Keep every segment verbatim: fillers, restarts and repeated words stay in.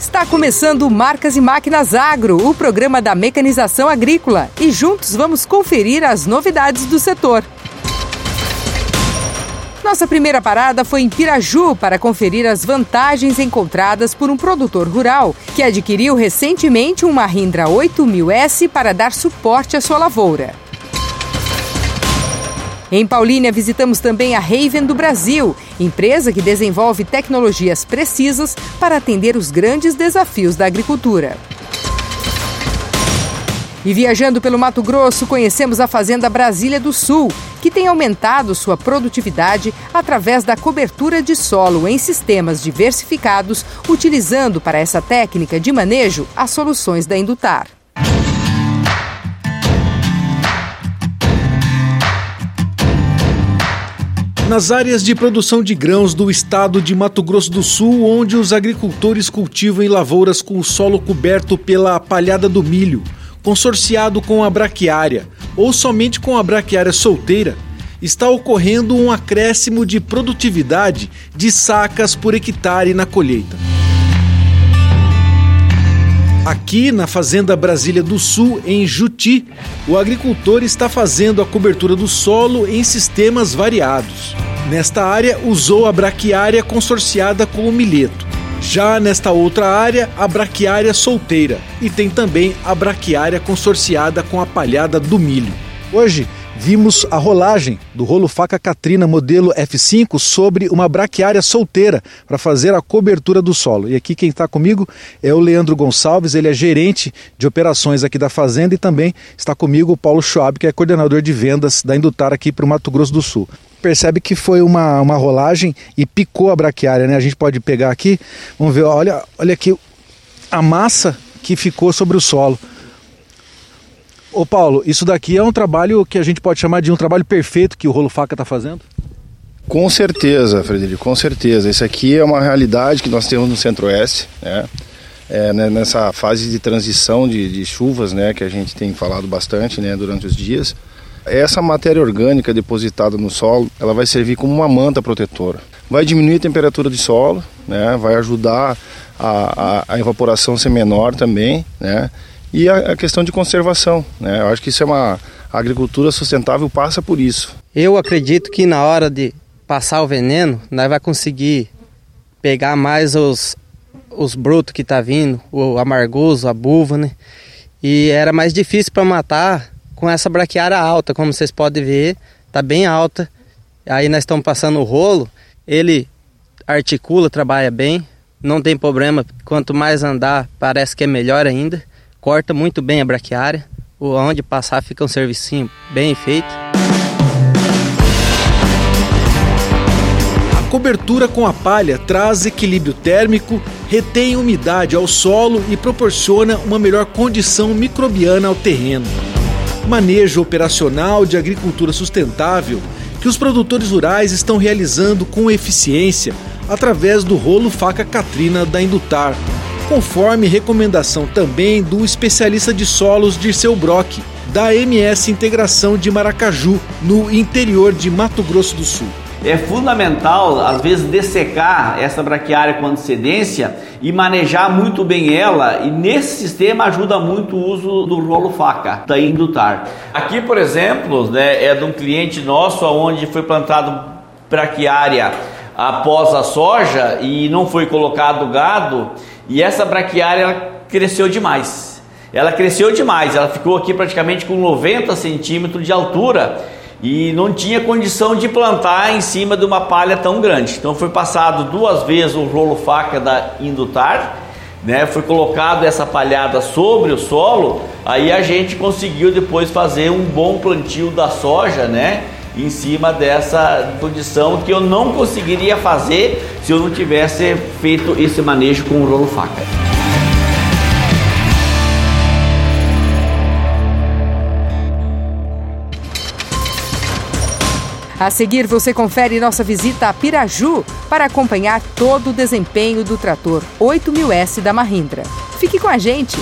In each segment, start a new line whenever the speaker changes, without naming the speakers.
Está começando Marcas e Máquinas Agro, o programa da mecanização agrícola. E juntos vamos conferir as novidades do setor. Nossa primeira parada foi em Piraju para conferir as vantagens encontradas por um produtor rural que adquiriu recentemente um Mahindra oito mil S para dar suporte à sua lavoura. Em Paulínia, visitamos também a Raven do Brasil, empresa que desenvolve tecnologias precisas para atender os grandes desafios da agricultura. E viajando pelo Mato Grosso, conhecemos a Fazenda Brasília do Sul, que tem aumentado sua produtividade através da cobertura de solo em sistemas diversificados, utilizando para essa técnica de manejo as soluções da Indutar.
Nas áreas de produção de grãos do estado de Mato Grosso do Sul, onde os agricultores cultivam em lavouras com o solo coberto pela palhada do milho, consorciado com a braquiária ou somente com a braquiária solteira, está ocorrendo um acréscimo de produtividade de sacas por hectare na colheita. Aqui na Fazenda Brasília do Sul, em Juti, o agricultor está fazendo a cobertura do solo em sistemas variados. Nesta área, usou a braquiária consorciada com o milheto. Já nesta outra área, a braquiária solteira. E tem também a braquiária consorciada com a palhada do milho. Hoje, vimos a rolagem do rolo faca Katrina modelo F cinco sobre uma braquiária solteira para fazer a cobertura do solo. E aqui quem está comigo é o Leandro Gonçalves, ele é gerente de operações aqui da fazenda, e também está comigo o Paulo Schwab, que é coordenador de vendas da Indutar aqui para o Mato Grosso do Sul. Percebe que foi uma, uma rolagem e picou a braquiária, né? A gente pode pegar aqui, vamos ver, olha, olha aqui a massa que ficou sobre o solo. Ô Paulo, isso daqui é um trabalho que a gente pode chamar de um trabalho perfeito que o rolo faca está fazendo?
Com certeza, Frederico, com certeza. Isso aqui é uma realidade que nós temos no Centro-Oeste, né? É, né, nessa fase de transição de, de chuvas, né, que a gente tem falado bastante, né, durante os dias. Essa matéria orgânica depositada no solo, ela vai servir como uma manta protetora. Vai diminuir a temperatura do solo, né, vai ajudar a, a, a evaporação ser menor também, né? E a, a questão de conservação, né? Eu acho que isso é uma... A agricultura sustentável passa por isso.
Eu acredito que na hora de passar o veneno, nós vamos conseguir pegar mais os, os brotos que tá vindo, o amargoso, a buva, né? E era mais difícil para matar com essa braquiária alta, como vocês podem ver, tá bem alta. Aí nós estamos passando o rolo, ele articula, trabalha bem, não tem problema. Quanto mais andar, parece que é melhor ainda. Corta muito bem a braquiária, onde passar fica um servicinho bem feito.
A cobertura com a palha traz equilíbrio térmico, retém umidade ao solo e proporciona uma melhor condição microbiana ao terreno. Manejo operacional de agricultura sustentável que os produtores rurais estão realizando com eficiência através do rolo faca Katrina da Indutar, conforme recomendação também do especialista de solos Dirceu Brock, da M S Integração de Maracaju, no interior de Mato Grosso do Sul.
É fundamental, às vezes, dessecar essa braquiária com antecedência e manejar muito bem ela, e nesse sistema ajuda muito o uso do rolo faca da Indutar. Aqui, por exemplo, né, é de um cliente nosso onde foi plantado braquiária após a soja e não foi colocado gado, e essa braquiária ela cresceu demais. Ela cresceu demais, ela ficou aqui praticamente com noventa centímetros de altura e não tinha condição de plantar em cima de uma palha tão grande. Então foi passado duas vezes o rolo faca da Indutar, né? Foi colocado essa palhada sobre o solo, aí a gente conseguiu depois fazer um bom plantio da soja, né? Em cima dessa condição que eu não conseguiria fazer se eu não tivesse feito esse manejo com o rolo faca.
A seguir, você confere nossa visita a Piraju para acompanhar todo o desempenho do trator oito mil S da Mahindra. Fique com a gente!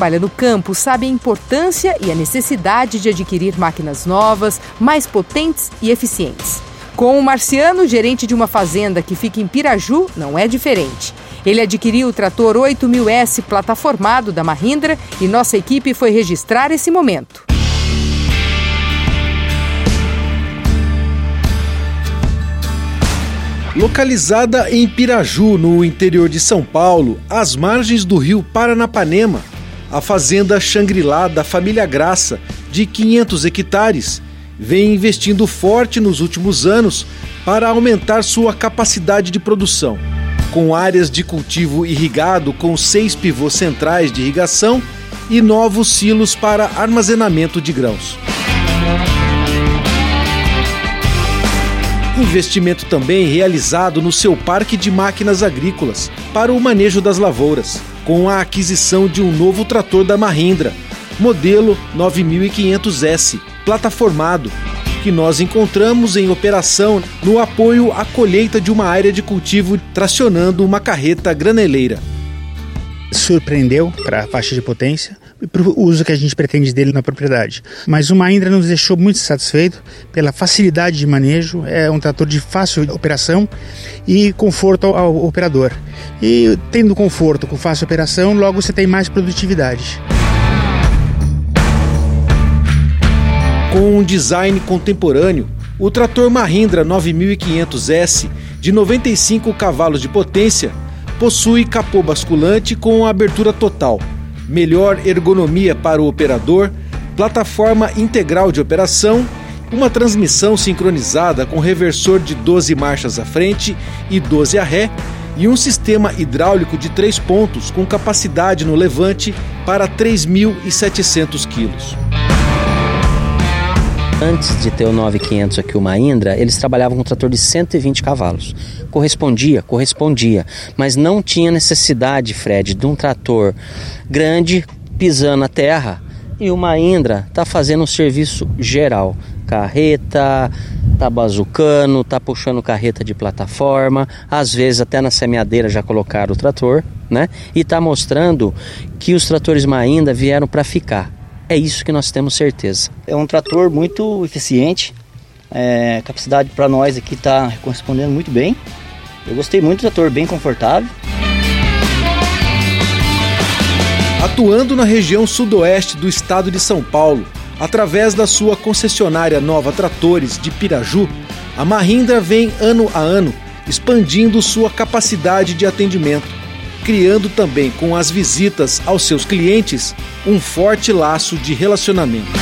trabalha no campo sabe a importância e a necessidade de adquirir máquinas novas, mais potentes e eficientes. Com o Marciano, gerente de uma fazenda que fica em Piraju, não é diferente. Ele adquiriu o trator oito mil S plataformado da Mahindra e nossa equipe foi registrar esse momento.
Localizada em Piraju, no interior de São Paulo, às margens do rio Paranapanema, a fazenda Shangri-La da família Graça, de quinhentos hectares, vem investindo forte nos últimos anos para aumentar sua capacidade de produção. Com áreas de cultivo irrigado com seis pivôs centrais de irrigação e novos silos para armazenamento de grãos. Investimento também realizado no seu parque de máquinas agrícolas para o manejo das lavouras, com a aquisição de um novo trator da Mahindra, modelo nove mil e quinhentos S, plataformado, que nós encontramos em operação no apoio à colheita de uma área de cultivo tracionando uma carreta graneleira.
Surpreendeu para a faixa de potência e para o uso que a gente pretende dele na propriedade. Mas o Mahindra nos deixou muito satisfeito pela facilidade de manejo, é um trator de fácil operação e conforto ao, ao operador. E tendo conforto com fácil operação, logo você tem mais produtividade.
Com um design contemporâneo, o trator Mahindra nove mil e quinhentos S, de noventa e cinco cavalos de potência, possui capô basculante com abertura total, melhor ergonomia para o operador, plataforma integral de operação, uma transmissão sincronizada com reversor de doze marchas à frente e doze à ré e um sistema hidráulico de três pontos com capacidade no levante para três mil e setecentos quilos.
Antes de ter o nove mil e quinhentos aqui, o Mahindra, eles trabalhavam com um trator de cento e vinte cavalos. Correspondia, correspondia, mas não tinha necessidade, Fred, de um trator grande pisando a terra. E o Mahindra está fazendo um serviço geral. Carreta, tá bazucando, tá puxando carreta de plataforma, às vezes até na semeadeira já colocaram o trator, né? E tá mostrando que os tratores Mahindra vieram para ficar. É isso que nós temos certeza.
É um trator muito eficiente, é, capacidade para nós aqui está correspondendo muito bem. Eu gostei muito do trator, bem confortável.
Atuando na região sudoeste do estado de São Paulo, através da sua concessionária Nova Tratores de Piraju, a Mahindra vem ano a ano expandindo sua capacidade de atendimento, criando também com as visitas aos seus clientes um forte laço de relacionamento.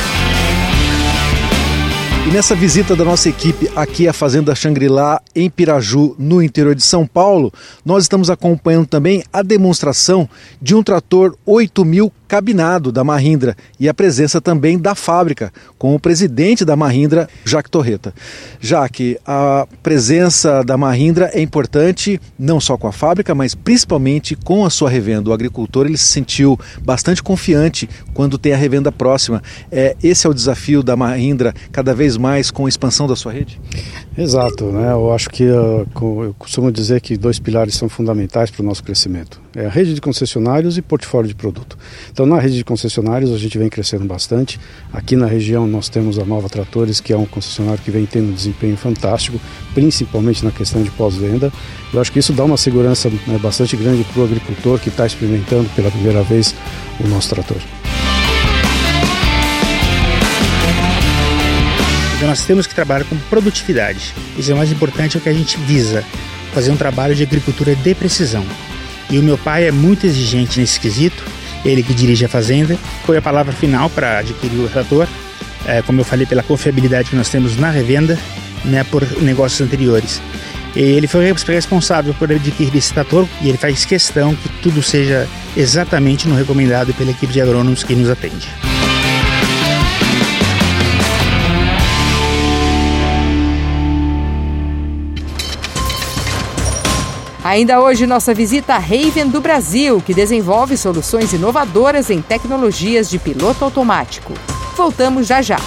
E nessa visita da nossa equipe aqui à Fazenda Shangri-La, em Piraju, no interior de São Paulo, nós estamos acompanhando também a demonstração de um trator oito mil cabinado da Mahindra e a presença também da fábrica, com o presidente da Mahindra, Jacques Torreta. Jacques, a presença da Mahindra é importante não só com a fábrica, mas principalmente com a sua revenda. O agricultor ele se sentiu bastante confiante quando tem a revenda próxima. É, esse é o desafio da Mahindra, cada vez mais com a expansão da sua rede?
Exato, né? Eu acho que uh, eu costumo dizer que dois pilares são fundamentais para o nosso crescimento. É a rede de concessionários e portfólio de produto. Então, na rede de concessionários a gente vem crescendo bastante. Aqui na região nós temos a Nova Tratores, que é um concessionário que vem tendo um desempenho fantástico, principalmente na questão de pós-venda. Eu acho que isso dá uma segurança, né, bastante grande para o agricultor que está experimentando pela primeira vez o nosso trator.
Então nós temos que trabalhar com produtividade. Isso é o mais importante, é o que a gente visa, fazer um trabalho de agricultura de precisão. E o meu pai é muito exigente nesse quesito, ele que dirige a fazenda, foi a palavra final para adquirir o trator, é, como eu falei, pela confiabilidade que nós temos na revenda, né, por negócios anteriores. E ele foi responsável por adquirir esse trator e ele faz questão que tudo seja exatamente no recomendado pela equipe de agrônomos que nos atende.
Ainda hoje, nossa visita à Raven do Brasil, que desenvolve soluções inovadoras em tecnologias de piloto automático. Voltamos já já.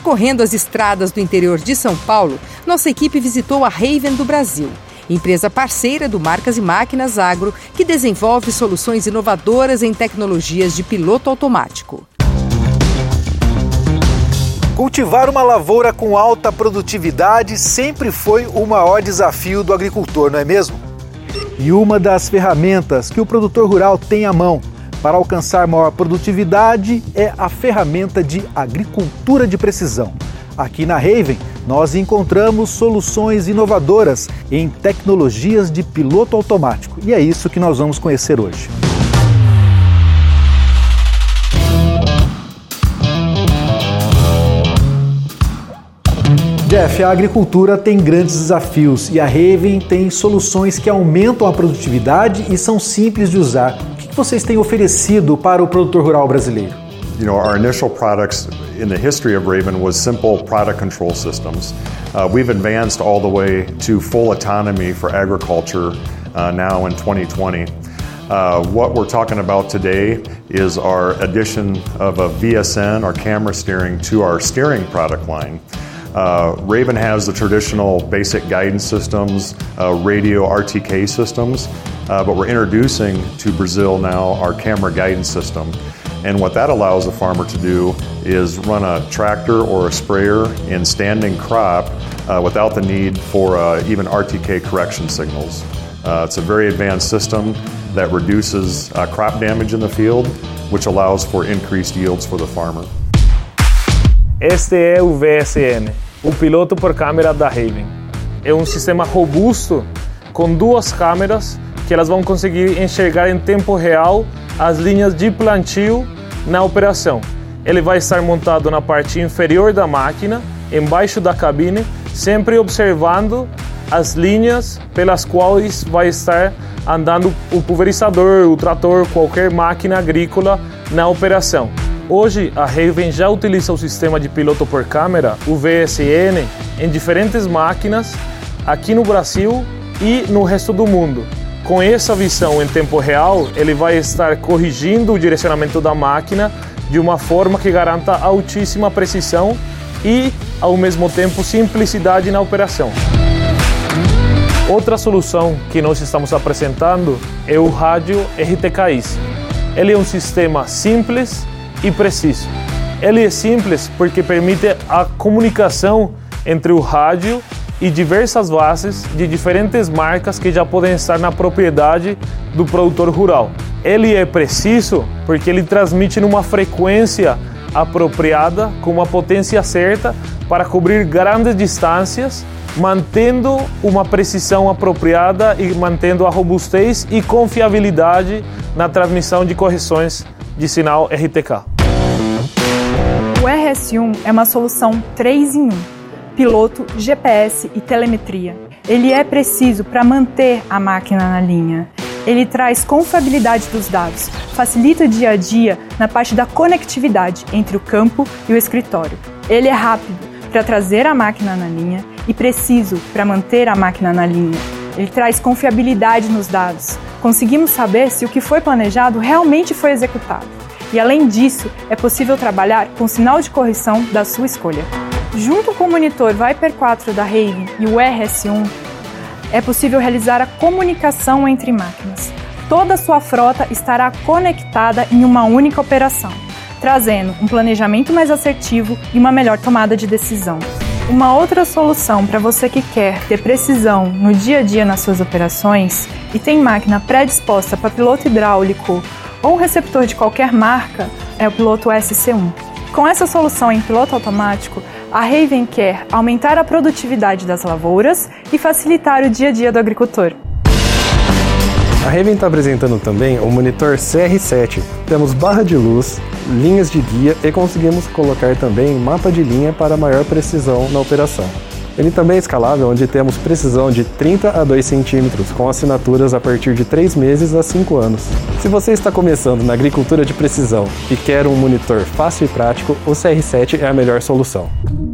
Percorrendo as estradas do interior de São Paulo, nossa equipe visitou a Raven do Brasil, empresa parceira do Marcas e Máquinas Agro, que desenvolve soluções inovadoras em tecnologias de piloto automático.
Cultivar uma lavoura com alta produtividade sempre foi o maior desafio do agricultor, não é mesmo? E uma das ferramentas que o produtor rural tem à mão para alcançar maior produtividade é a ferramenta de agricultura de precisão. Aqui na Raven, nós encontramos soluções inovadoras em tecnologias de piloto automático. E é isso que nós vamos conhecer hoje. Jeff, a agricultura tem grandes desafios e a Raven tem soluções que aumentam a produtividade e são simples de usar. O que vocês têm oferecido para o produtor rural brasileiro?
You know, our initial products in the history of Raven was simple product control systems. Uh, we've advanced all the way to full autonomy for agriculture uh, now in twenty twenty. Uh, what we're talking about today is our addition of a V S N, our camera steering, to our steering product line. Uh, Raven has the traditional basic guidance systems, uh, radio R T K systems, uh, but we're introducing to Brazil now our camera guidance system. And what that allows a farmer to do is run a tractor or a sprayer in standing crop uh, without the need for uh, even R T K correction signals. Uh, it's a very advanced system that reduces uh, crop damage in the field, which allows for increased yields for the farmer.
Este é o V S N, o piloto por câmera da Raven. É um sistema robusto com duas câmeras que elas vão conseguir enxergar em tempo real as linhas de plantio na operação. Ele vai estar montado na parte inferior da máquina, embaixo da cabine, sempre observando as linhas pelas quais vai estar andando o pulverizador, o trator, qualquer máquina agrícola na operação. Hoje, a Raven já utiliza o sistema de piloto por câmera, o V S N, em diferentes máquinas aqui no Brasil e no resto do mundo. Com essa visão em tempo real, ele vai estar corrigindo o direcionamento da máquina de uma forma que garanta altíssima precisão e, ao mesmo tempo, simplicidade na operação. Outra solução que nós estamos apresentando é o rádio R T K I S. Ele é um sistema simples e preciso. Ele é simples porque permite a comunicação entre o rádio e diversas bases de diferentes marcas que já podem estar na propriedade do produtor rural. Ele é preciso porque ele transmite numa frequência apropriada, com uma potência certa para cobrir grandes distâncias, mantendo uma precisão apropriada e mantendo a robustez e confiabilidade na transmissão de correções de sinal R T K.
O R S um é uma solução três em um, piloto, G P S e telemetria. Ele é preciso para manter a máquina na linha. Ele traz confiabilidade dos dados, facilita o dia a dia na parte da conectividade entre o campo e o escritório. Ele é rápido para trazer a máquina na linha e preciso para manter a máquina na linha. Ele traz confiabilidade nos dados. Conseguimos saber se o que foi planejado realmente foi executado. E além disso, é possível trabalhar com sinal de correção da sua escolha. Junto com o monitor Viper quatro da Raven e o R S um, é possível realizar a comunicação entre máquinas. Toda a sua frota estará conectada em uma única operação, trazendo um planejamento mais assertivo e uma melhor tomada de decisão. Uma outra solução para você que quer ter precisão no dia a dia nas suas operações e tem máquina predisposta para piloto hidráulico ou receptor de qualquer marca é o piloto S C um. Com essa solução em piloto automático, a Raven quer aumentar a produtividade das lavouras e facilitar o dia a dia do agricultor.
A Raven está apresentando também o monitor C R sete. Temos barra de luz, linhas de guia e conseguimos colocar também mapa de linha para maior precisão na operação. Ele também é escalável, onde temos precisão de trinta a dois centímetros, com assinaturas a partir de três meses a cinco anos. Se você está começando na agricultura de precisão e quer um monitor fácil e prático, o C R sete é a melhor solução.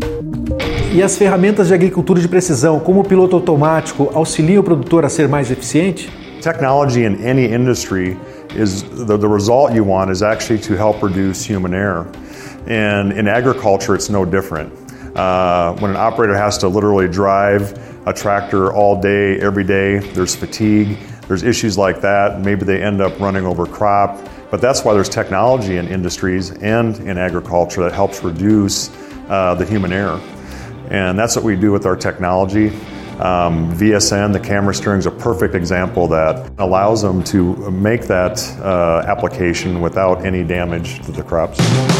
E as ferramentas de agricultura de precisão, como o piloto automático, auxiliam o produtor a ser mais eficiente?
Technology in any industry is the, the result you want is actually to help reduce human error. And in agriculture, it's no different. Uh, when an operator has to literally drive a tractor all day, every day, there's fatigue, there's issues like that. Maybe they end up running over crop. But that's why there's technology in industries and in agriculture that helps reduce uh, the human error. And that's what we do with our technology. Um, V S N, the camera steering, is a perfect example that allows them to make that uh, application without any damage to the crops.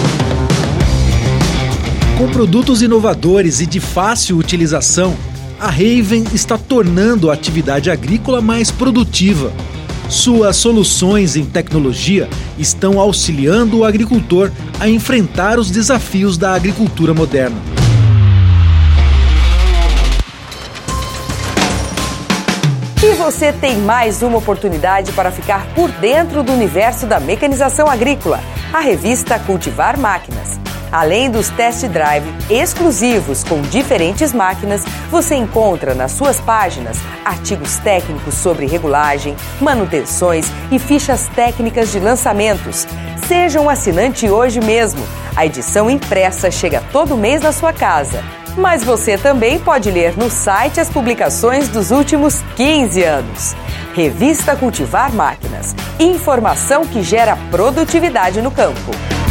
Com produtos inovadores e de fácil utilização, a Raven está tornando a atividade agrícola mais produtiva. Suas soluções em tecnologia estão auxiliando o agricultor a enfrentar os desafios da agricultura moderna.
E você tem mais uma oportunidade para ficar por dentro do universo da mecanização agrícola, a revista Cultivar Máquinas. Além dos test drive exclusivos com diferentes máquinas, você encontra nas suas páginas artigos técnicos sobre regulagem, manutenções e fichas técnicas de lançamentos. Seja um assinante hoje mesmo. A edição impressa chega todo mês na sua casa. Mas você também pode ler no site as publicações dos últimos quinze anos. Revista Cultivar Máquinas. Informação que gera produtividade no campo.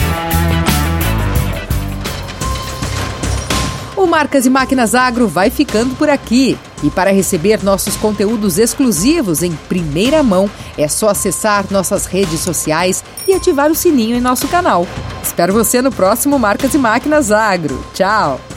O Marcas e Máquinas Agro vai ficando por aqui. E para receber nossos conteúdos exclusivos em primeira mão, é só acessar nossas redes sociais e ativar o sininho em nosso canal. Espero você no próximo Marcas e Máquinas Agro. Tchau!